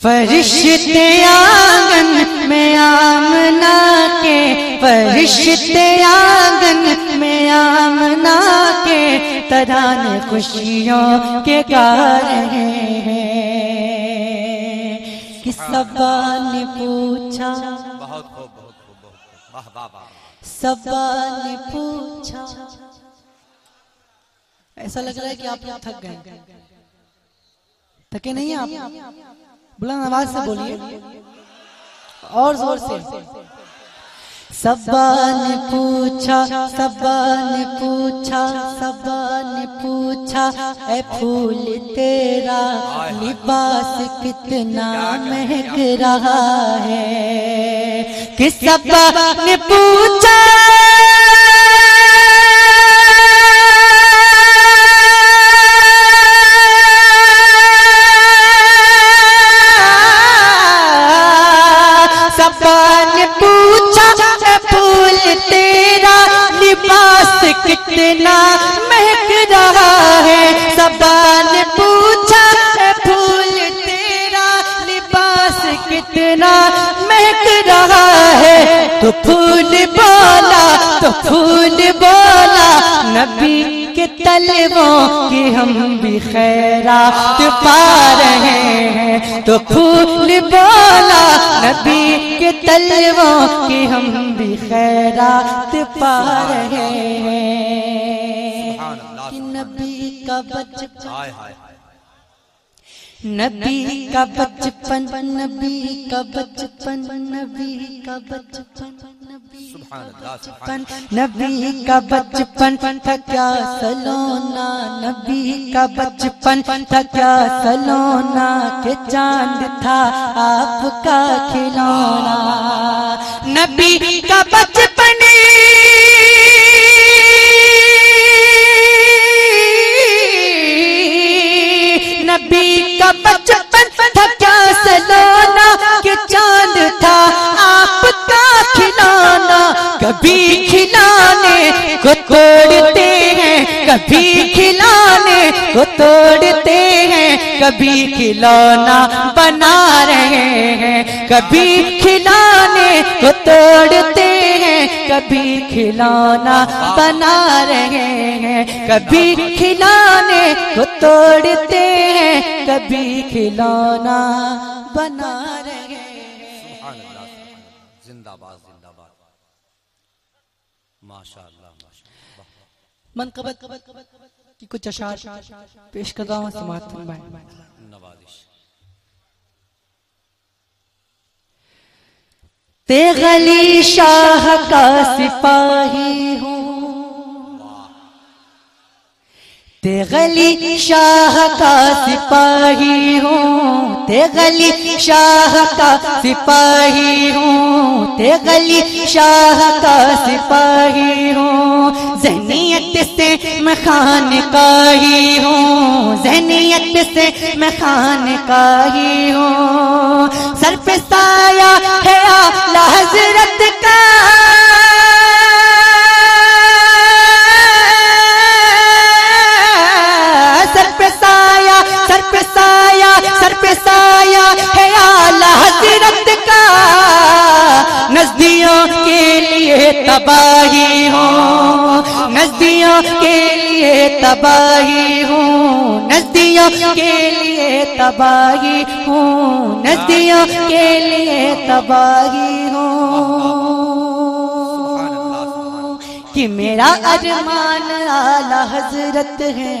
फरिश्ते आंगन में आमना के, फरिश्ते आंगन में आमना के तराने खुशियों के गा रहे हैं। कि सबा ने पूछा, बहुत खूब, बहुत खूब, बहुत खूब, वाह वाह वाह। सबा ने पूछा, ऐसा लग रहा है कि आप थक गए। थके नहीं हैं आप? बुलंद आवाज से बोलिए और जोर से। सबा ने पूछा, सबा ने पूछा, सबा ने पूछा, ऐ फूल तेरा लिबास कितना महक रहा है। कि सबा ने पूछा, कितना महक रहा है। सबा ने पूछा, फूल तेरा लिबास कितना महक रहा है। तो फूल बोला, तो फूल बोला, नबी के तलवों की हम भी खैरात पा रहे हैं। तो फूल बोला, नबी के तलवों की हम भी खैरात पा रहे हैं। कि नबी का बचपन, नबी का बचपन, नबी का बचपन, नबी का बचपन, नबी का बचपन था क्या सलोना, नबी का बचपन था क्या सलोना, के चांद था आपका खिलौना। नबी का बचपन, नबी का बचपन था क्या सलोना, के चांद था आपका खिलौना। कभी खिलौने को तोड़ते हैं, कभी खिलौने को तोड़ते हैं, कभी खिलौना बना रहे हैं। कभी खिलौने को तोड़ते हैं, कभी खिलौना बना रहे हैं। कभी खिलौने को तोड़ते हैं, कभी खिलौना बना रहे हैं। जिंदाबाद जिंदाबाद, माशाअल्लाह माशाअल्लाह। मनक़बत की कुछ अशार पेश करता हूँ, समाअत फरमाएं। नवाजिश। तेगली शाह का सिपाही हूँ, तेगली शाह का सिपाही हूँ, तेगली शाह का सिपाही हूँ, तेगली शाह का सिपाही हूँ। ज़हनियत से मैं खानकाही हूँ, ज़हनियत से मैं खानकाही हूँ। सर पे साया है आला हज़रत का, सर पे साया, सर पे साया, सर पे साया है आला हज़रत का। नज़दियों के लिए तबाही हूँ, नज़दियों के लिए तबाही हूँ, नज़दियों के लिए तबाही हूँ, नज़दियों के लिए तबाही हूँ। कि मेरा अरमान आला हज़रत है,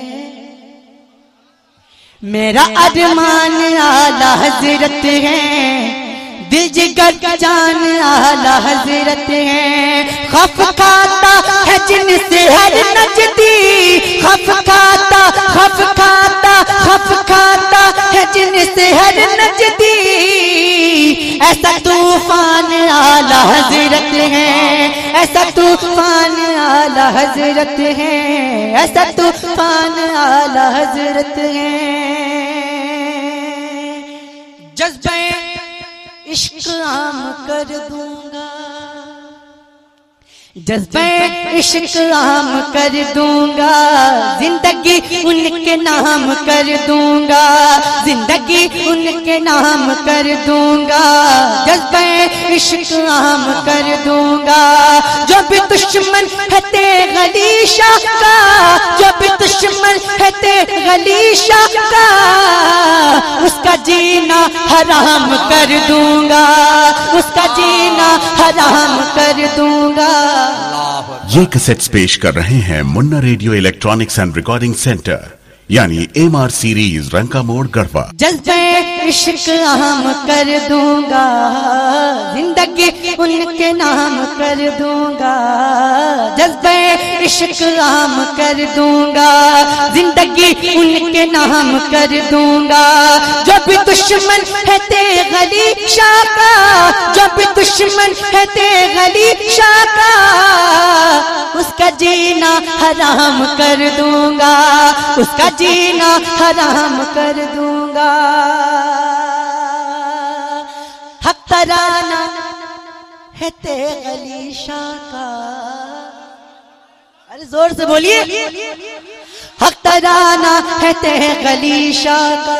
मेरा अरमान आला हज़रत है। दिल जिगर जान आला हज़रत है। खफ खाता है जिनसे हर नजदी, खफ खाता, खफ खाता, खफ खाता है जिनसे हर नजदी। ऐसा तूफान आला हज़रत है, ऐसा तूफान आला हज़रत है, ऐसा तूफान आला हज़रत है। जज्बे इश्क आम कर दूंगा, जज्बे इश्क आम कर दूंगा, जिंदगी उनके नाम कर दूंगा, जिंदगी उनके नाम कर दूंगा, जज्बे इश्क आम कर दूंगा। जो भी दुश्मन है तेरी शाह का, जो भी दुश्मन है तेरी शाह का, उसका जीना हराम कर दूंगा, उसका जीना हराम कर दूंगा। ये कैसेट्स पेश कर रहे हैं Munna radio electronics and recording centre यानी MR सीरीज रंका मोड़ गढ़वा। जज्बे इश्क आम कर दूंगा, जिंदगी उनके नाम कर दूंगा, जज्बे इश्क आम कर दूंगा, जिंदगी उनके नाम कर दूंगा। जो भी दुश्मन है तेरी शाह का, जो भी दुश्मन है तेरी शाह का, उसका जीना हराम कर दूंगा, उसका जीना हराम कर दूंगा। हक तराना है तेरी शाह का, अरे जोर से बोलिए, हक तराना है तेरी शाह का।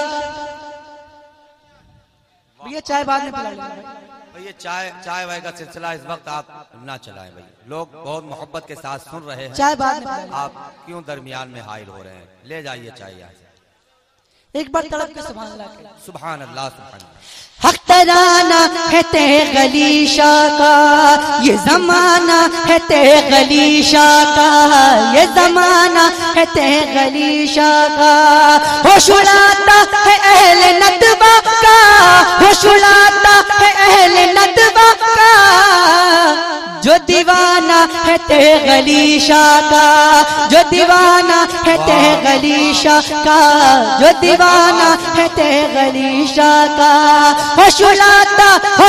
भैया चाय बाद में पिला लीजिए। ये चाय वाय का सिलसिला इस वक्त आप ना चलाएं भाई, लोग बहुत मोहब्बत के साथ सुन रहे हैं। चाय बाद में, आप क्यों दरमियान में हाइल हो रहे हैं? ले जाइए चाय यहाँ से। एक बार तड़प के सुभान अल्लाह के। सुभान अल्लाह सुभान अल्लाह। हक तराना है तेरी शाह का, ये जमाना है तेरी शाह का, ये जमाना है तेरी शाह का। होश उड़ाता है अहले नदवा का, होश उड़ाता है अहले नदवा का, जो दीवाना है तेरी शाह का, जो दीवाना है तेरी शाह का, जो दीवाना है तेरी शाह का। होश उड़ाता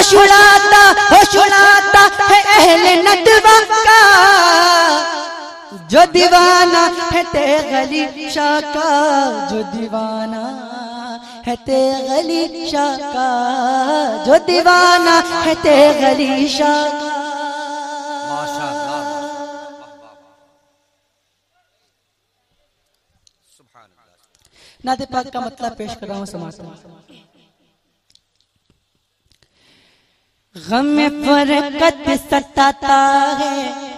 है अहले नदवा का, जो दीवाना है तेरी शाह का, जो दीवाना है तेरी शाह का, जो दीवाना है तेरी शाह का। माशाअल्लाह। सुभान अल्लाह। नाते पाक का मतलब पेश कर रहा हूँ समाज में। गम फरकत सताता है,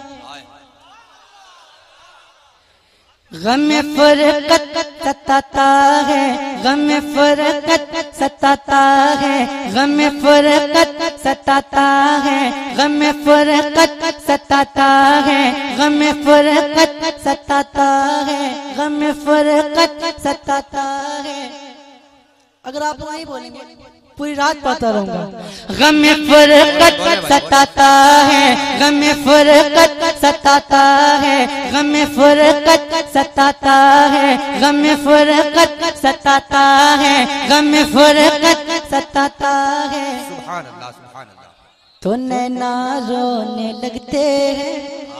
गम फरकत सताता है, गम फरकत सताता है, गम फरकत सताता है, गम फरकत सताता है, गम फरकत सताता है, गम फरकत सताता है। अगर आप नहीं बोलेंगे पूरी रात पढ़ता रहूंगा। गम फरकत सताता है, गम फरकत सताता है, गम फरकत सताता है, गम फरकत सताता है, गम फरकत सताता है। सुभान अल्लाह सुभान अल्लाह। तो नैना रोने लगते हैं,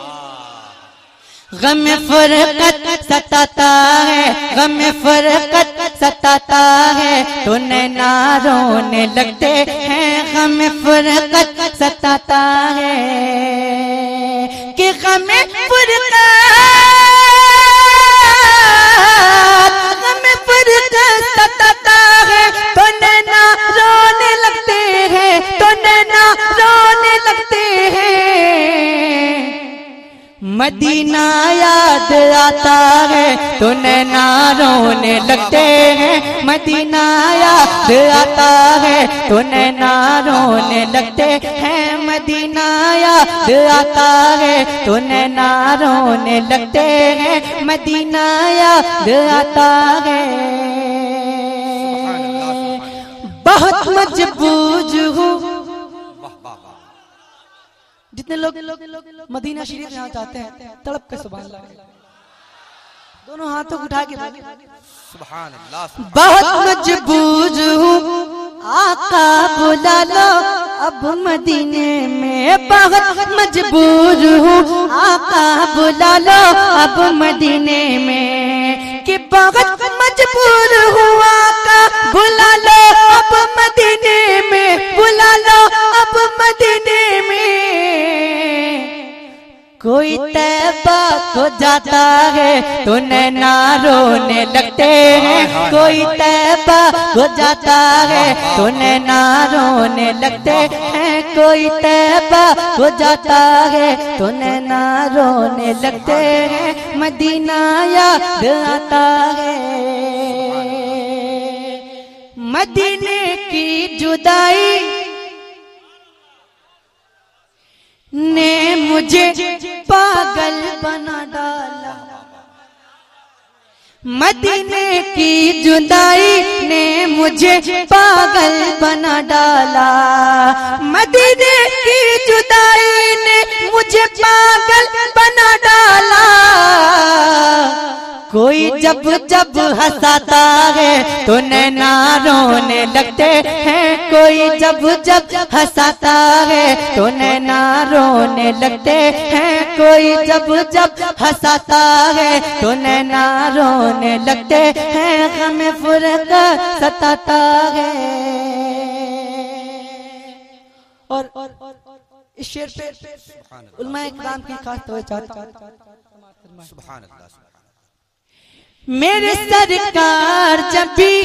गम फरकत सताता है, गम फरकत सताता है, तो नैना रोने लगते हैं, गम फरकत सताता है। कि गम फरकत सताता है, तो नैना रोने लगते हैं, तो नैना रोने लगते हैं। मदीना याद आता है तो नैना रोने लगते हैं, मदीना याद आता है तो नैना रोने लगते हैं, मदीना याद आता है तो नैना रोने लगते हैं, मदीना याद आता है। बहुत मजबूर हूँ। जितने लोग मदीना शरीफ यहाँ जाते हैं तड़प के सुभान अल्लाह, दोनों हाथों को उठा के सुभान अल्लाह। बहुत मजबूर हूँ आका बुला लो अब मदीने में, बहुत मजबूर हूँ आका बुला लो अब मदीने में, कि बहुत मजबूर हूँ आका बुला लो अब मदीने में, बुला लो अब मदीने में। हो जाता है तो नैना रोने लगते हैं, कोई तैबा हो जाता है तो नैना रोने लगते हैं, कोई तैबा हो जाता है तो नैना रोने लगते हैं, मदीना याद आता है। मदीने की जुदाई ने मुझे पागल बना डाला, मदीने की जुदाई ने मुझे पागल बना डाला, मदीने की जुदाई ने मुझे पागल बना डाला। कोई जब जब हंसाता है तो नैना रोने लगते हैं, कोई जब जब हंसाता है तो नैना रोने लगते हैं, कोई जब जब हंसाता है तो नैना रोने लगते हैं, हमें फुरक़त सताता है। और इस शेर पे उलमाए इकराम की खास तवज्जो सुभान अल्लाह। मेरे सरकार जब भी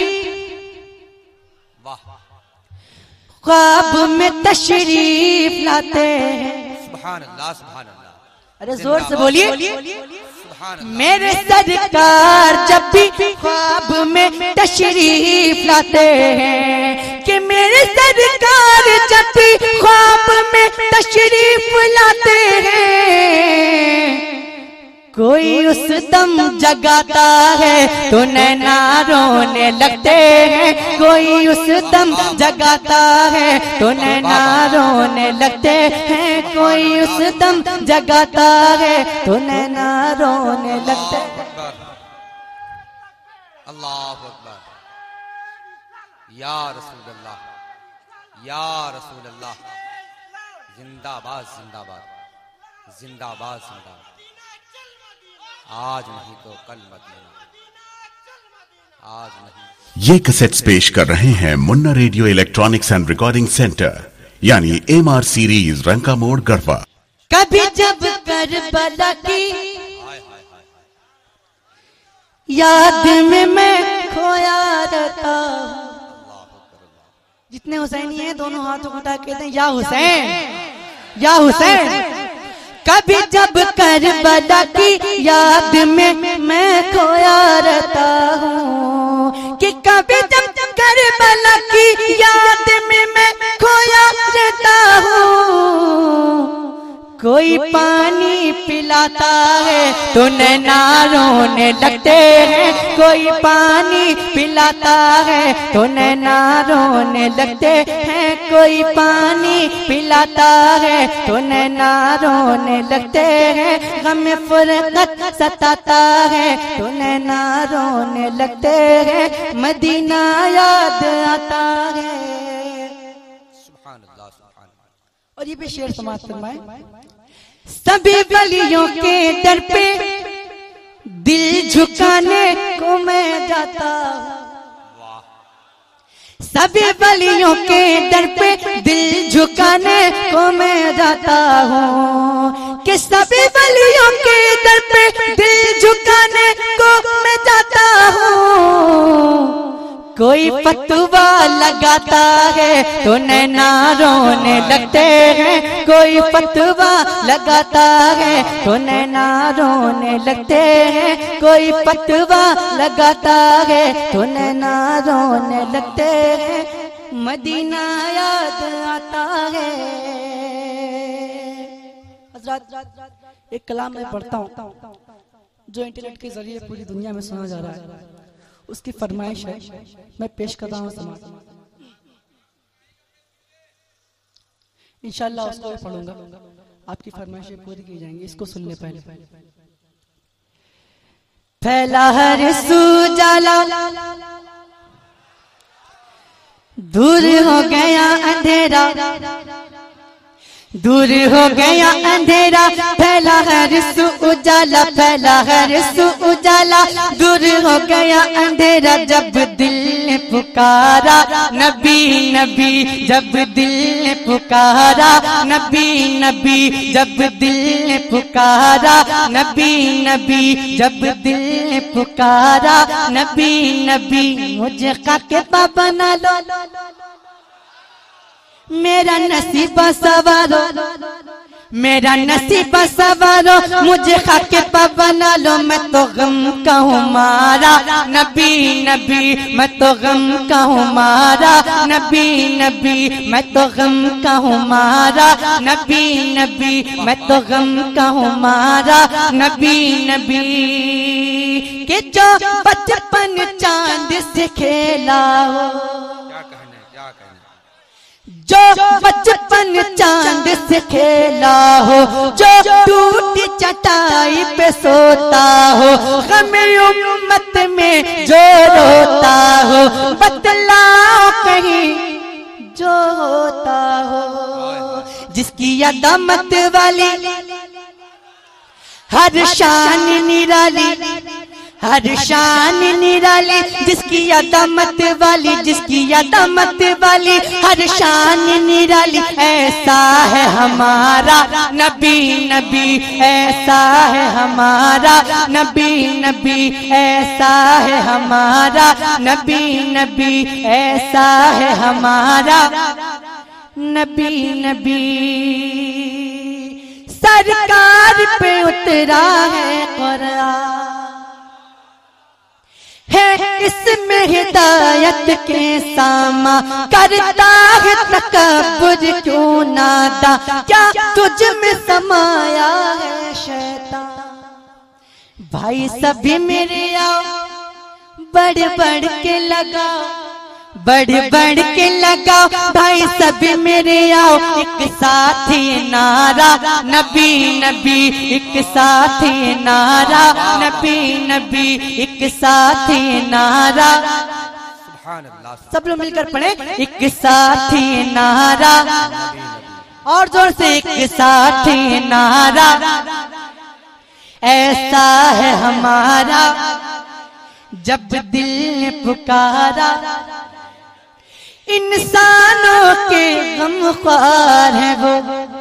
ख्वाब में तशरीफ लाते हैं, सुभान अल्लाह सुभान अल्लाह, अरे जोर से बोलिए, सुभान अल्लाह। मेरे सरकार जब भी ख्वाब में तशरीफ लाते हैं, कि मेरे सरकार जब भी ख्वाब में तशरीफ लाते हैं, कोई उस दम जगाता है तो नैना रोने लगते हैं, कोई उस दम जगाता है तो नैना रोने लगते हैं, कोई उस दम जगाता है तो नैना रोने लगते हैं। अल्लाह अकबर, या रसूल अल्लाह, या रसूल अल्लाह, जिंदाबाद जिंदाबाद जिंदाबाद जिंदाबाद। आज नहीं तो कल मदीना, आज नहीं। ये कैसेट्स पेश कर रहे हैं Munna radio electronics and recording centre, यानी MR सीरीज, रंका मोड़, गढ़वा। कभी जब करबला की याद में मैं खोया रहता हूँ। जितने हुसैनी हैं दोनों हाथों को उठा के कहते हैं या हुसैन या हुसैन। कभी जब करबला की याद में मैं खोया रहता हूँ, कि कभी जब करबला की याद में मैं खोया रहता हूँ, कोई पानी पिलाता है तो नैना रोने लगते हैं, कोई पानी पिलाता है तो नैना रोने लगते हैं, कोई पानी पिलाता है तो नैना रोने लगते हैं, गम फुरक़त सताता है तो नैना रोने लगते हैं, मदीना याद आता है। सुभान अल्लाह सुभान अल्लाह। और ये भी शेर समाप्त फरमाए, सभी वलियों के दर पे दिल झुकाने को मैं जाता हूँ, सभी वलियों के दर पे दिल झुकाने को मैं जाता हूँ, कि सभी वलियों के दर पे दिल झुकाने को मैं जाता हूँ, कोई फतवा लगाता है तो नैना रोने लगते हैं, कोई फतवा लगाता है तो नैना रोने लगते हैं, कोई फतवा लगाता है तो नैना रोने लगते हैं, मदीना याद आता है। हज़रात, एक कलाम मैं पढ़ता हूँ जो इंटरनेट के जरिए पूरी दुनिया में सुना जा रहा है, उसकी फरमाइश है, मैं पेश कर रहा हूँ समाज। इंशाअल्लाह उसको भी पढ़ूंगा, आपकी फरमाइशें पूरी की जाएंगी। इसको सुनने पहले फैला हर सुजाला, दूर हो गया अंधेरा, दूर हो गया अंधेरा, फैला है रिसु उजाला, फैला है रिसु उजाला। दूर हो गया अंधेरा जब दिल ने पुकारा नबी नबी, जब दिल ने पुकारा नबी नबी, जब दिल ने पुकारा नबी नबी, जब दिल ने पुकारा नबी नबी। मुझे खाके बाबा ना लो, मेरा नसीब सवारो, मेरा नसीब सवारो। मुझे खाके बना लो, मैं तो गम का हूँ मारा नबी नबी, मैं तो गम का हूँ मारा नबी नबी, मैं तो गम का हूँ मारा नबी नबी, मैं तो गम का हूँ मारा नबी नबी। कि जो बचपन चांद से खेला हो, जो बचपन चांद से खेला हो, जो टूटी चटाई पे सोता हो, गमे उम्मत में जो रोता हो, बतलाओ कहीं जो होता हो। जिसकी अदामत वाली हर शान निराली, हर शान निराली। जिसकी अदामत वाली, जिसकी अदामत वाली, हर शान निराली। ऐसा है हमारा नबी नबी, ऐसा है हमारा नबी नबी, ऐसा है हमारा नबी नबी, ऐसा है हमारा नबी नबी। सरकार पे उतरा है कुरान, है इसमें हिदायत के सामा, करता है तकब्बुर क्यों नादा, क्या तुझ में समाया है शैतान। भाई सभी मेरे आओ, बढ़ बढ़ के लगाओ, बढ़ बढ़ के लगाओ, भाई सभी मेरे आओ। एक साथ ही नारा नबी नबी, एक साथ ही नारा नबी नबी, एक साथ ही नारा। सब लोग मिलकर पढ़े, एक साथ ही नारा, और जोर से एक साथ ही नारा। ऐसा है हमारा जब दिल ने पुकारा, इंसानों के गमख्वार है वो,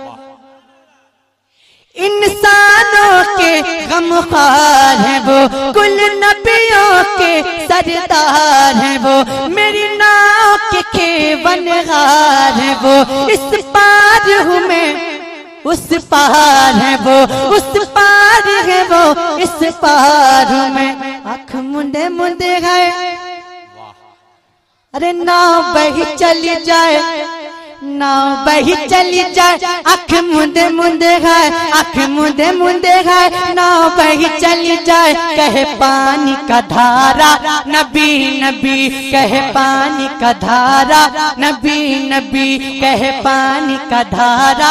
इंसानों के गमख्वार है वो, कुल नबियों के सरदार है वो, मेरी नाव के खेवनहार है वो। इस पार हूँ मैं, उस पार है वो, उस पार है वो, इस पार हूँ मैं। आँख मुंदे मुंदे है, अरे नाव बही चली जाए, नाव बही चली जाए। आँख मुंदे मुंदे है, आँख मुंदे मुंदे है, नाव बही चली जाए। कहे पानी का धारा नबी नबी, कहे पानी का धारा नबी नबी, कहे पानी का धारा,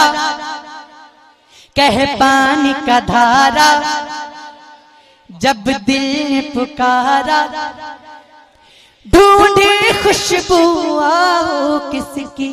कहे पानी का धारा। जब दिल ने पुकारा, ढूंढे खुशबू आओ किसकी,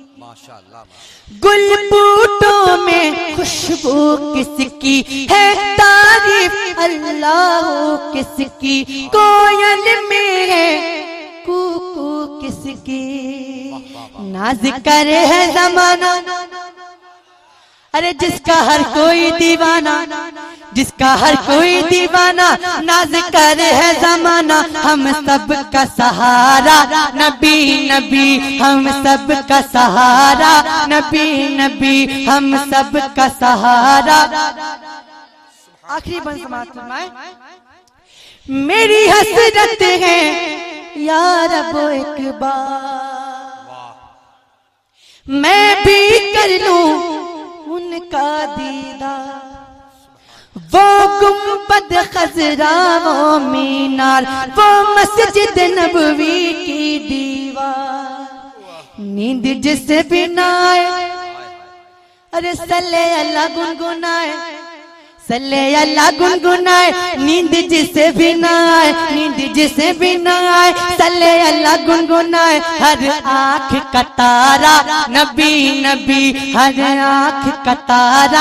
गुल बूटों में खुशबू किसकी है, तारीफ अल्लाह किसकी, कोयल में है कूकू किसकी। नाज करे है जमाना, अरे जिसका हर कोई दीवाना, जिसका हर कोई दीवाना, नाज करे है जमाना। हम सब का सहारा नबी नबी, हम सब का सहारा नबी नबी, हम सब का सहारा। आखिरी बंद समाप्त फरमाए। मेरी हसरत है या रब एक बार, मैं भी कर लूं उनका दीदार। वो गुंबद खजरा, वो मीनार, वो मस्जिद नबवी की दीवार। नींद जिसे बिना आए, अरे सल्ले अल्लाह गुनगुनाए, सल्ले अल्लाह गुनगुनाए, नींद जिसे भी ना आए, नींद जिसे भी ना आए, सल्ले अल्लाह गुनगुनाए। हर आँख का तारा नबी नबी, हर आँख का तारा।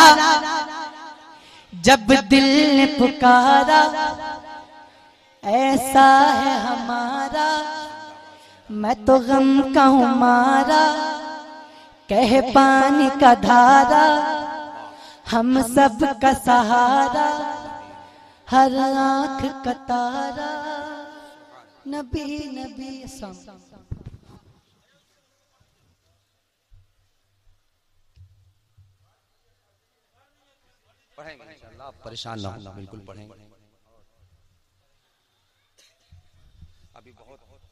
जब दिल ने पुकारा ऐसा है हमारा, मैं तो गम का हूँ मारा, कहे पानी का धारा, हम सब का सहारा, हर आँख का तारा। नबी नबी पढ़ेंगे इंशाअल्लाह, आप परेशान ना हो, बिल्कुल पढ़ेंगे। अभी बहुत